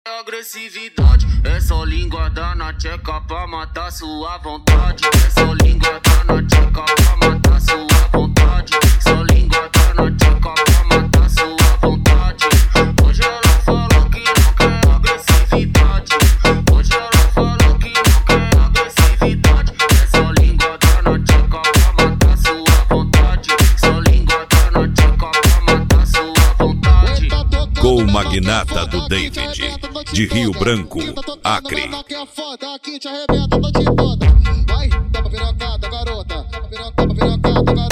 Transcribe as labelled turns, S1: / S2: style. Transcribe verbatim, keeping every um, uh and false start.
S1: Agressividade, é só linguada na tcheca pra matar sua vontade. É só linguada na tcheca pra matar sua vontade. Só linguada na tcheca pra matar sua vontade. Hoje ela falou que não quer agressividade. Hoje ela falou que não quer agressividade. É só linguada na tcheca pra matar sua vontade. Só linguada na tcheca pra matar sua vontade.
S2: Com o magnata do David, de Rio Branco, Acre.
S3: Vai, dá pra pirocada, garota. Dá pra pirocada, garota.